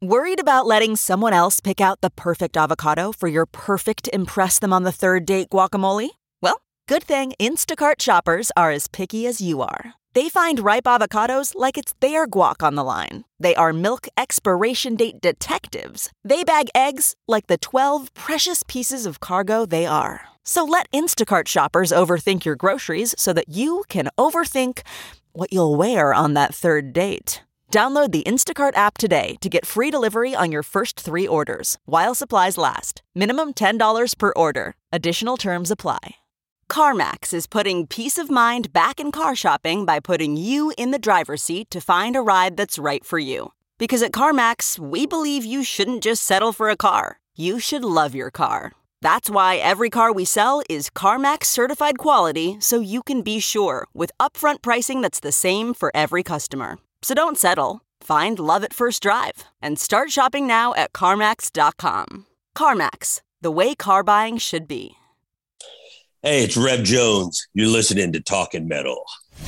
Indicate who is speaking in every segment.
Speaker 1: Worried about letting someone else pick out the perfect avocado for your perfect impress them on the third date guacamole? Well, good thing Instacart shoppers are as picky as you are. They find ripe avocados like it's their guac on the line. They are milk expiration date detectives. They bag eggs like the 12 precious pieces of cargo they are. So let Instacart shoppers overthink your groceries so that you can overthink what you'll wear on that third date. Download the Instacart app today to get free delivery on your first 3 orders, while supplies last. Minimum $10 per order. Additional terms apply. CarMax is putting peace of mind back in car shopping by putting you in the driver's seat to find a ride that's right for you. Because at CarMax, we believe you shouldn't just settle for a car. You should love your car. That's why every car we sell is CarMax certified quality, so you can be sure with upfront pricing that's the same for every customer. So don't settle. Find love at first drive and start shopping now at CarMax.com. CarMax, the way car buying should be.
Speaker 2: Hey, it's Rev Jones. You're listening to Talking Metal.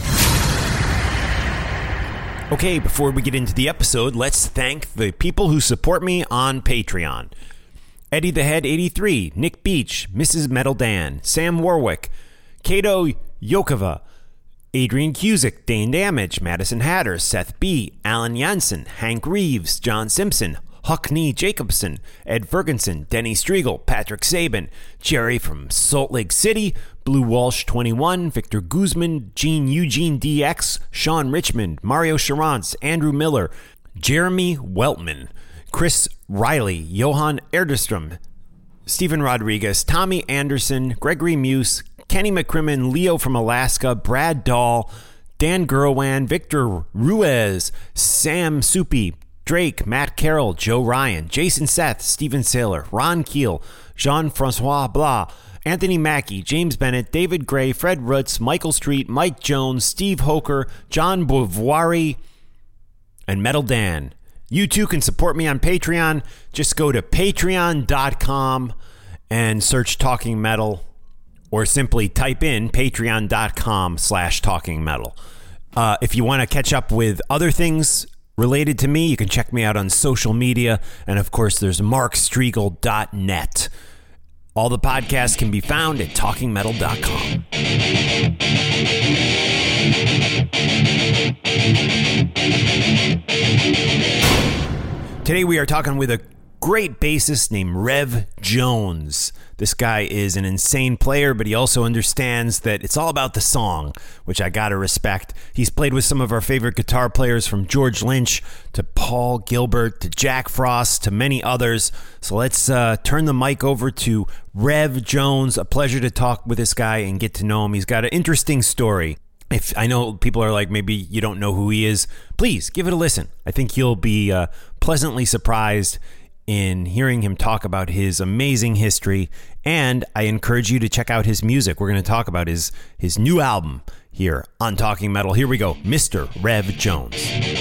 Speaker 3: Okay, before we get into the episode, let's thank the people who support me on Patreon. Eddie the Head 83, Nick Beach, Mrs. Metal Dan, Sam Warwick, Kato Yokova, Adrian Cusick, Dane Damage, Madison Hatter, Seth B., Alan Janssen, Hank Reeves, John Simpson, Huckney Jacobson, Ed Ferguson, Denny Striegel, Patrick Sabin, Jerry from Salt Lake City, Blue Walsh 21, Victor Guzman, Gene Eugene DX, Sean Richmond, Mario Charance, Andrew Miller, Jeremy Weltman, Chris Riley, Johan Erderstrom, Stephen Rodriguez, Tommy Anderson, Gregory Muse, Kenny McCrimmon, Leo from Alaska, Brad Dahl, Dan Gerwan, Victor Ruiz, Sam Soupy, Drake, Matt Carroll, Joe Ryan, Jason Seth, Stephen Saylor, Ron Keel, Jean-Francois Blas, Anthony Mackey, James Bennett, David Gray, Fred Rutz, Michael Street, Mike Jones, Steve Hoker, John Beauvoiry, and Metal Dan. You too can support me on Patreon. Just go to patreon.com and search Talking Metal, or simply type in patreon.com/Talking Metal. If you want to catch up with other things related to me, you can check me out on social media. And of course, there's markstriegel.net. All the podcasts can be found at talkingmetal.com. Today we are talking with a great bassist named Rev Jones. This guy is an insane player, but he also understands that it's all about the song, which I gotta respect. He's played with some of our favorite guitar players, from George Lynch to Paul Gilbert to Jack Frost to many others. So let's turn the mic over to Rev Jones. A pleasure to talk with this guy and get to know him. He's got an interesting story. If I know people are like, maybe you don't know who he is, please give it a listen. I think you'll be pleasantly surprised in hearing him talk about his amazing history, and I encourage you to check out his music. We're going to talk about his new album here on Talking Metal. Here we go, Mr. Rev Jones.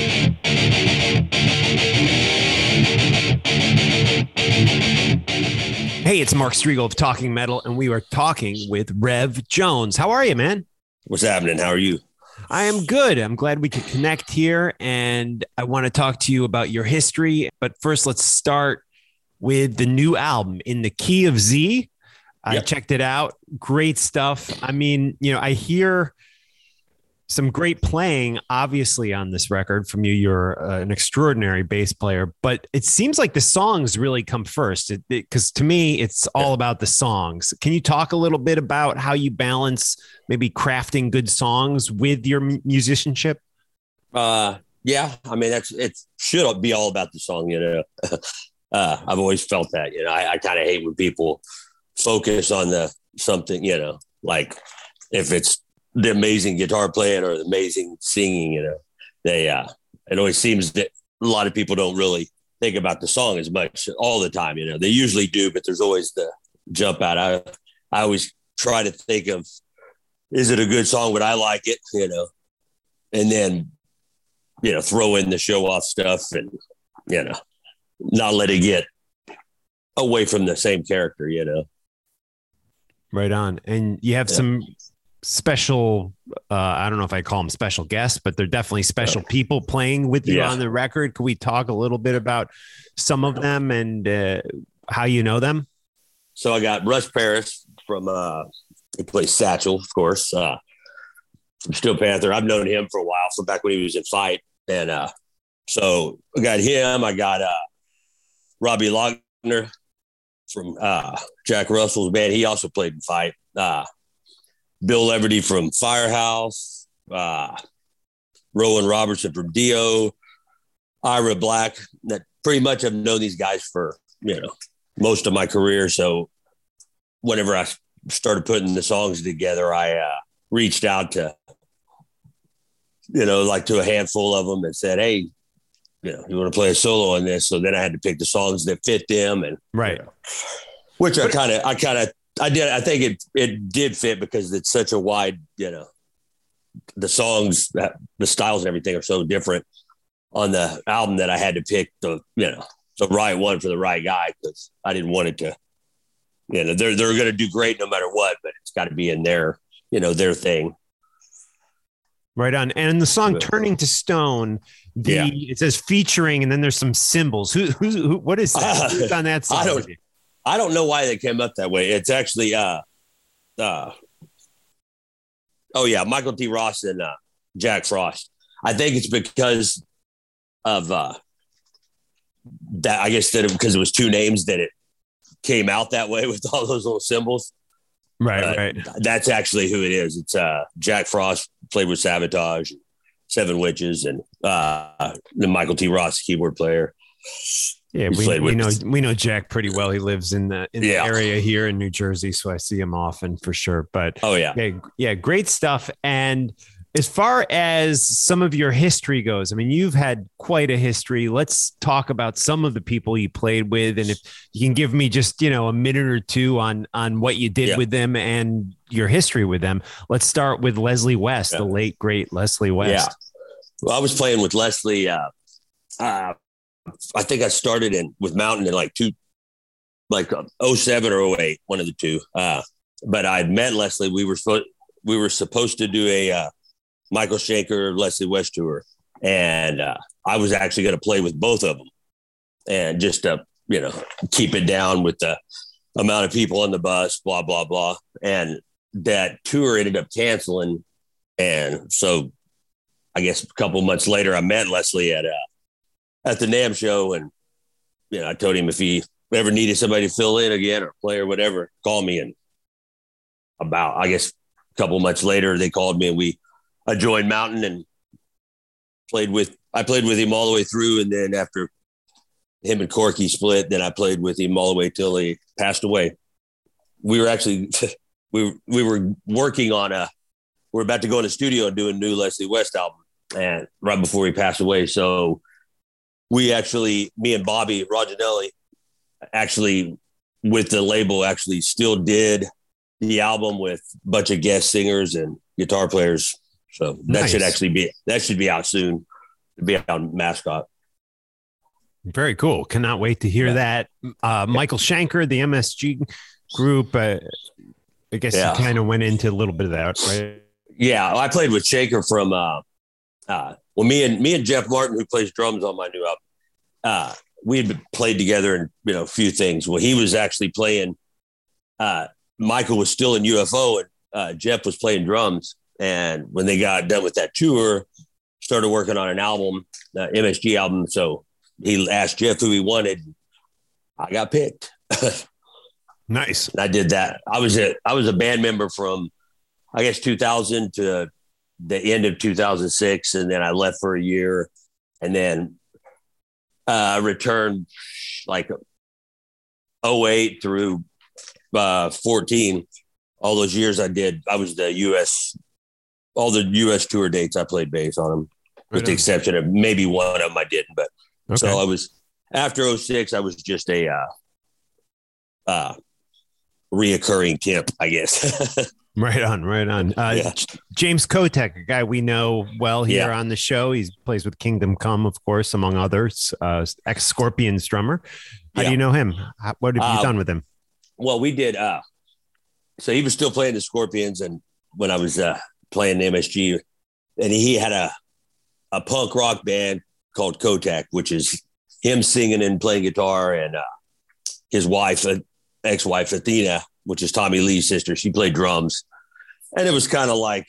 Speaker 3: Hey, it's Mark Striegel of Talking Metal, and we are talking with Rev Jones. How are you, man?
Speaker 2: What's happening? How are you?
Speaker 3: I am good. I'm glad we could connect here, and I want to talk to you about your history. But first, let's start with the new album, In the Key of Z. I checked it out. Great stuff. I mean, I hear some great playing, obviously, on this record from you. You're an extraordinary bass player, but it seems like the songs really come first, because to me, it's all about the songs. Can you talk a little bit about how you balance maybe crafting good songs with your musicianship?
Speaker 2: Yeah, I mean, it should be all about the song, I've always felt that, I kind of hate when people focus on something, like if it's the amazing guitar playing or the amazing singing, it always seems that a lot of people don't really think about the song as much all the time. They usually do, but there's always the jump out. I always try to think of, is it a good song? Would I like it? And then, throw in the show off stuff and, not let it get away from the same character,
Speaker 3: Right on. And you have some special, I don't know if I call them special guests, but they're definitely special people playing with you on the record. Could we talk a little bit about some of them and how you know them?
Speaker 2: So I got Russ Paris from, he plays Satchel, of course. From Steel Panther. I've known him for a while, from back when he was in Fight. And so I got him. I got Robbie Lochner from Jack Russell's band. He also played in Fight. Bill Leverty from Firehouse. Rowan Robertson from Dio. Ira Black. That pretty much I've known these guys for, most of my career. So whenever I started putting the songs together, I reached out to, to a handful of them and said, hey, you want to play a solo on this? So then I had to pick the songs that fit them. And
Speaker 3: right.
Speaker 2: Which I did. I think it did fit because it's such a wide, the songs, the styles and everything are so different on the album that I had to pick the right one for the right guy. Cause I didn't want it to, they're going to do great no matter what, but it's got to be in their thing.
Speaker 3: Right on. And the song "Turning to Stone," it says featuring, and then there's some cymbals. Who what is that? Who's on that song?
Speaker 2: I don't know why they came up that way. It's actually, Michael T. Ross and Jack Frost. I think it's because of that. I guess because it was two names that it came out that way with all those little symbols.
Speaker 3: Right.
Speaker 2: That's actually who it is. It's Jack Frost played with Savatage, Seven Witches, and the Michael T. Ross keyboard player.
Speaker 3: Yeah, we know Jack pretty well. He lives in the area here in New Jersey, so I see him often for sure. But great stuff. And as far as some of your history goes, I mean, you've had quite a history. Let's talk about some of the people you played with, and if you can give me just a minute or two on what you did with them and your history with them. Let's start with Leslie West, the late great Leslie West.
Speaker 2: Yeah, well, I was playing with Leslie. I think I started with Mountain in like 07 or 08, one of the two. But I'd met Leslie. We were supposed to do a Michael Schenker, Leslie West tour. And I was actually going to play with both of them and just to, keep it down with the amount of people on the bus, blah, blah, blah. And that tour ended up canceling. And so I guess a couple of months later, I met Leslie at the NAMM show. And, I told him if he ever needed somebody to fill in again or play or whatever, call me. And I guess a couple of months later, they called me and I joined Mountain and I played with him all the way through. And then after him and Corky split, then I played with him all the way till he passed away. We were actually, we were working on we're about to go in the studio and do a new Leslie West album, and right before he passed away. So me and Bobby Roginelli actually with the label actually still did the album with a bunch of guest singers and guitar players. So that should be out soon. It'll be out on Mascot.
Speaker 3: Very cool. Cannot wait to hear that. Michael Schenker, the MSG group. I guess you kind of went into a little bit of that, right? Yeah,
Speaker 2: I played with Schenker from. Me and Jeff Martin, who plays drums on my new album, we had played together in a few things. Well, he was actually playing. Michael was still in UFO, and Jeff was playing drums. And when they got done with that tour, started working on an album, MSG album. So he asked Jeff who he wanted. I got picked.
Speaker 3: Nice.
Speaker 2: And I did that. I was a band member from, I guess, 2000 to the end of 2006. And then I left for a year and then returned like 08 through 14. All those years I was all the U.S. tour dates, I played bass on them, with the exception of maybe one of them I didn't. But so I was, after 06, I was just a reoccurring temp, I guess.
Speaker 3: Right on. James Kotek, a guy we know well here on the show. He plays with Kingdom Come, of course, among others, ex-Scorpions drummer. How do you know him? What have you done with him?
Speaker 2: Well, we did. So he was still playing the Scorpions, and when I was playing the MSG, and he had a punk rock band called Kotak, which is him singing and playing guitar, and his wife, ex-wife Athena, which is Tommy Lee's sister, she played drums. And it was kind of like,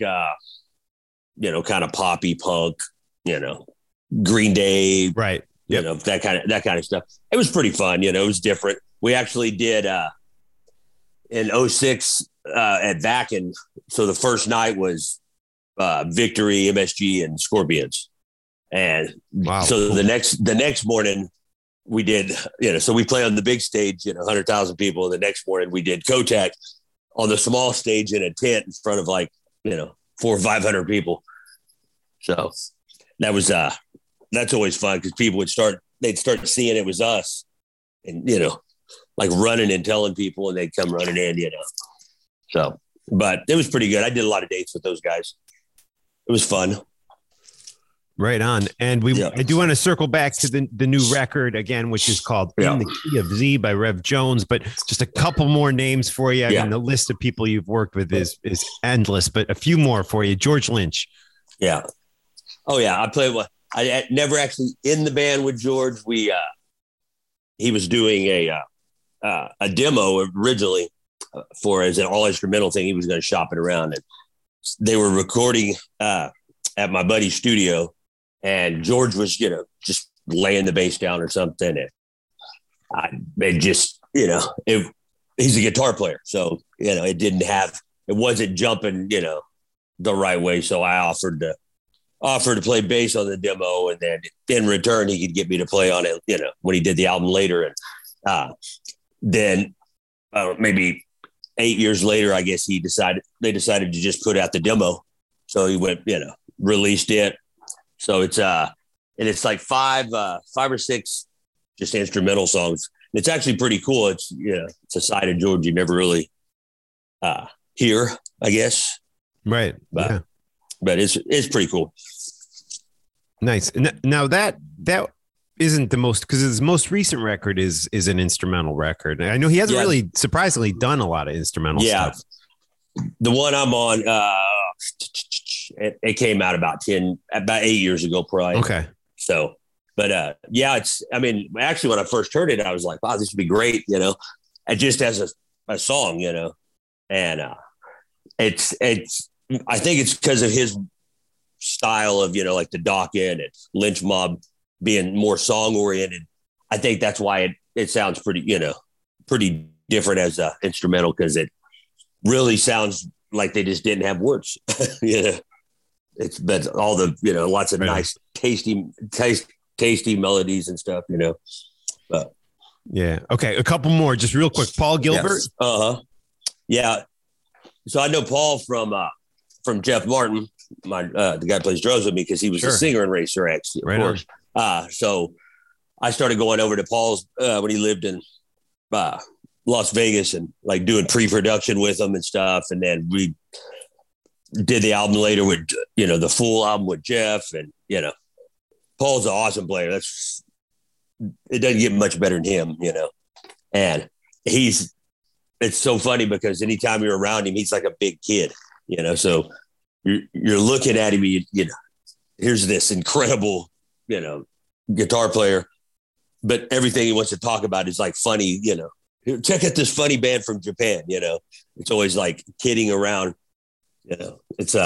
Speaker 2: kind of poppy punk, Green Day,
Speaker 3: right?
Speaker 2: Yep. That kind of stuff. It was pretty fun. It was different. We actually did in 2006 at Vakin. So the first night was Victory, MSG, and Scorpions. And
Speaker 3: wow.
Speaker 2: So the next morning we did, so we play on the big stage, 100,000 people. And the next morning we did Kotak on the small stage in a tent in front of 400 or 500 people. So that was, that's always fun because people they'd start seeing it was us and, running and telling people, and they'd come running in, So, but it was pretty good. I did a lot of dates with those guys. It was fun.
Speaker 3: Right on. And I do want to circle back to the new record again, which is called In the Key of Z by Rev Jones, but just a couple more names for you. I mean, the list of people you've worked with is endless, but a few more for you. George Lynch. Yeah.
Speaker 2: Oh yeah. I never actually in the band with George. He was doing a demo originally as an all instrumental thing. He was going to shop it around, and they were recording at my buddy's studio. And George was, just laying the bass down or something. And he's a guitar player. So, it wasn't jumping, the right way. So I offered to play bass on the demo. And then in return, he could get me to play on it, when he did the album later. And then maybe 8 years later, I guess they decided to just put out the demo. So he went, released it. So it's and it's like five or six just instrumental songs. And it's actually pretty cool. It's it's a side of George you never really hear, I guess.
Speaker 3: Right.
Speaker 2: But it's pretty cool.
Speaker 3: Nice. Now that isn't the most, because his most recent record is an instrumental record. I know he hasn't really surprisingly done a lot of instrumental stuff.
Speaker 2: The one I'm on, it came out about 8 years ago, probably. Okay. So, but actually when I first heard it, I was like, wow, this would be great, and just as a song, and it's I think it's because of his style of, like the Dokken and Lynch Mob being more song oriented. I think that's why it sounds pretty different as a instrumental, because it really sounds like they just didn't have words. It's but all the lots of nice tasty melodies and stuff. But
Speaker 3: yeah, okay, a couple more just real quick. Paul Gilbert.
Speaker 2: Yes. Yeah. So I know Paul from Jeff Martin, the guy who plays drums with me, because he was a singer in Racer X, of course. So I started going over to Paul's when he lived in Las Vegas, and like doing pre-production with him and stuff. And then we did the album later with, the full album with Jeff, and, Paul's an awesome player. It doesn't get much better than him, and it's so funny because anytime you're around him, he's like a big kid, so you're looking at him, here's this incredible, guitar player, but everything he wants to talk about is like funny, check out this funny band from Japan, it's always like kidding around, it's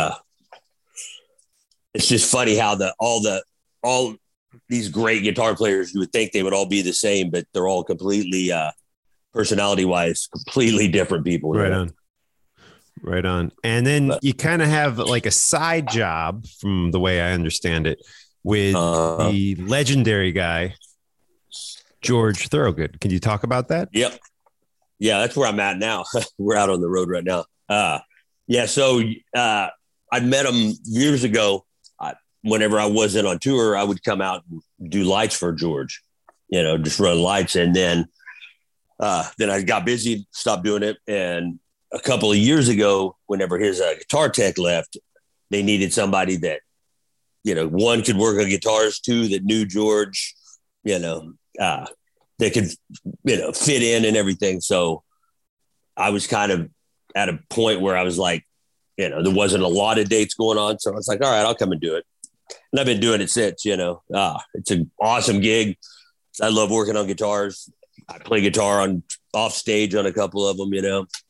Speaker 2: just funny how all these great guitar players, you would think they would all be the same, but they're all completely, personality wise, completely different people.
Speaker 3: Right on. And then you kind of have like a side job, from the way I understand it, with the legendary guy, George Thorogood. Can you talk about that?
Speaker 2: Yep. Yeah, that's where I'm at now. We're out on the road right now. So I met him years ago. Whenever I wasn't on tour, I would come out and do lights for George, just run lights. And then I got busy, stopped doing it. And a couple of years ago, whenever his guitar tech left, they needed somebody that, one, could work on guitars, two, that knew George, that could, fit in and everything. So I was kind of at a point where I was like, there wasn't a lot of dates going on. So I was like, all right, I'll come and do it. And I've been doing it since, it's an awesome gig. I love working on guitars. I play guitar off stage on a couple of them,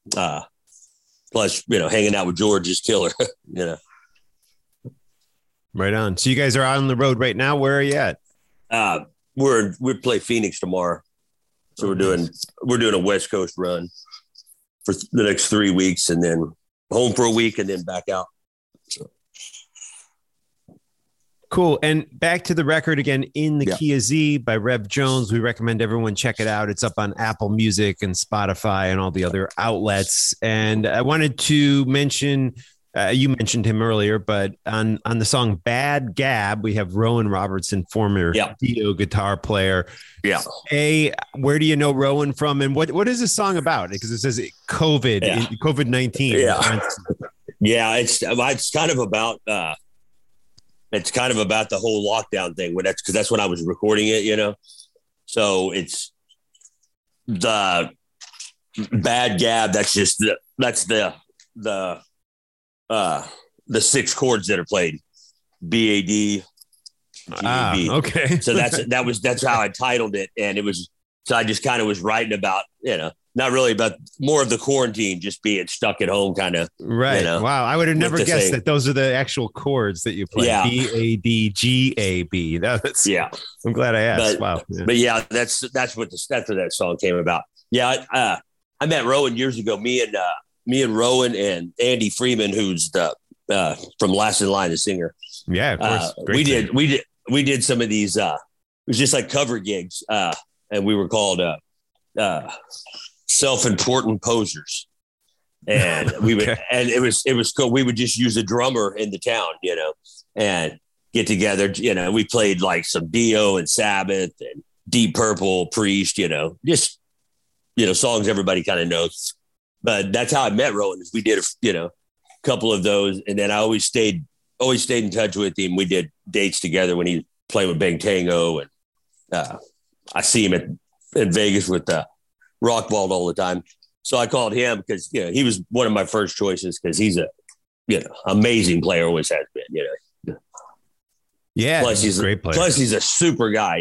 Speaker 2: plus, hanging out with George is killer,
Speaker 3: Right on. So you guys are out on the road right now. Where are you at?
Speaker 2: We play Phoenix tomorrow. So we're doing a West Coast run for the next 3 weeks, and then home for a week and then back out. So.
Speaker 3: Cool. And back to the record again, In the Key of Z by Rev Jones. We recommend everyone check it out. It's up on Apple Music and Spotify and all the other outlets. And I wanted to mention, you mentioned him earlier, but on the song Bad Gab, we have Rowan Robertson, former Dio guitar player.
Speaker 2: Yeah.
Speaker 3: Where do you know Rowan from? And what is this song about? Because it says COVID-19.
Speaker 2: Yeah. It's kind of about, the whole lockdown thing. Because that's when I was recording it, So it's the Bad Gab. That's just the 6 chords that are played. BAD. GAB.
Speaker 3: Okay.
Speaker 2: So that's how I titled it. And I just kind of was writing about, not really about more of the quarantine, just being stuck at home kind of.
Speaker 3: Right. Wow. I would have never guessed that those are the actual chords that you play.
Speaker 2: Yeah.
Speaker 3: BADGAB. I'm glad I asked. Wow. Yeah.
Speaker 2: But yeah, that's where that song came about. Yeah. I met Rowan years ago. Me and Rowan and Andy Freeman, who's from Last in Line, the singer.
Speaker 3: Yeah, of course.
Speaker 2: We did some of these. It was just like cover gigs, and we were called Self-Important Posers. And we would, and it was cool. We would just use a drummer in the town, and get together. We played like some Dio and Sabbath and Deep Purple, Priest. Just songs everybody kind of knows. But that's how I met Rowan. We did a couple of those, and then I always stayed in touch with him. We did dates together when he played with Bang Tango, and I see him in Vegas with Rockbald all the time. So I called him because he was one of my first choices because he's a amazing player, always has been.
Speaker 3: Yeah,
Speaker 2: plus he's
Speaker 3: a great player.
Speaker 2: Plus he's a super guy.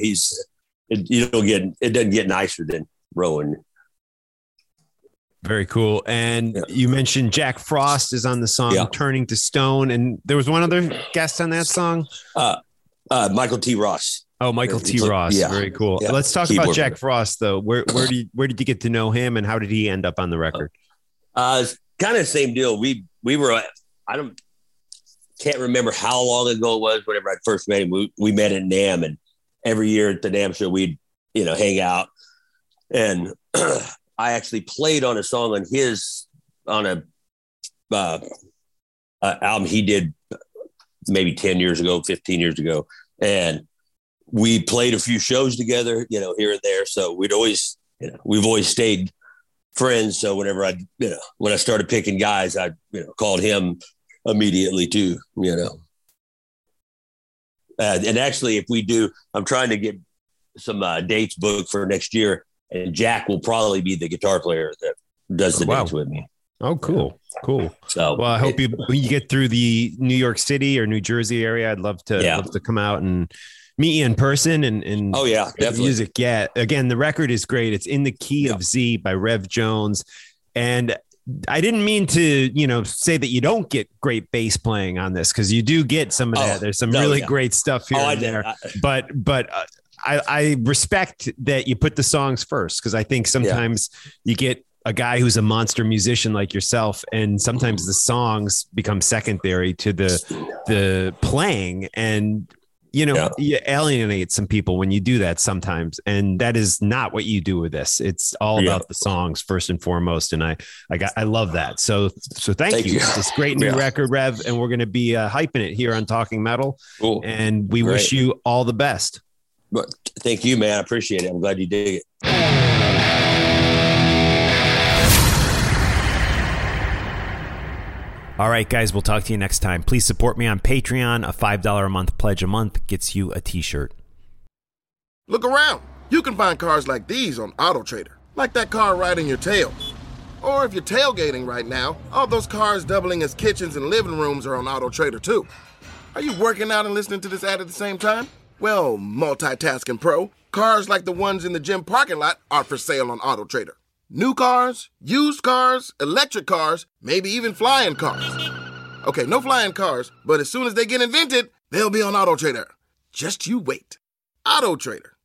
Speaker 2: It doesn't get nicer than Rowan.
Speaker 3: Very cool. And you mentioned Jack Frost is on the song Turning to Stone. And there was one other guest on that song.
Speaker 2: Michael T. Ross.
Speaker 3: Oh, Michael T. Ross. Yeah. Very cool. Yeah. Let's talk about Jack Frost, though. Where did you get to know him, and how did he end up on the record?
Speaker 2: Kind of the same deal. We were, can't remember how long ago it was whenever I first met him. We met at NAMM, and every year at the NAMM show, we'd, hang out. And I actually played on a song on a album he did maybe 10 years ago, 15 years ago. And we played a few shows together, here and there. So we've always stayed friends. So whenever when I started picking guys, I, called him immediately too, and actually if we do, I'm trying to get some dates booked for next year, and Jack will probably be the guitar player that does the dates with me.
Speaker 3: Oh, cool. So, well, I hope when you get through the New York City or New Jersey area, I'd love to come out and meet you in person and
Speaker 2: oh yeah, definitely.
Speaker 3: Music. Yeah. Again, the record is great. It's In the Key of Z by Rev Jones. And I didn't mean to, say that you don't get great bass playing on this, because you do get some of that. There's some really great stuff here and there. But I respect that you put the songs first, because I think sometimes you get a guy who's a monster musician like yourself, and sometimes the songs become secondary to the playing, and you alienate some people when you do that sometimes, and that is not what you do with this. It's all about the songs first and foremost, and I love that. So thank you. It's great new record, Rev, and we're going to be hyping it here on Talking Metal.
Speaker 2: Cool.
Speaker 3: And we wish you all the best.
Speaker 2: But thank you, man. I appreciate it. I'm glad you dig it.
Speaker 3: All right, guys, we'll talk to you next time. Please support me on Patreon. A $5 a month pledge a month gets you a t-shirt.
Speaker 4: Look around. You can find cars like these on AutoTrader, like that car right in your tail. Or if you're tailgating right now, all those cars doubling as kitchens and living rooms are on AutoTrader too. Are you working out and listening to this ad at the same time? Well, multitasking pro, cars like the ones in the gym parking lot are for sale on AutoTrader. New cars, used cars, electric cars, maybe even flying cars. Okay, no flying cars, but as soon as they get invented, they'll be on AutoTrader. Just you wait. AutoTrader.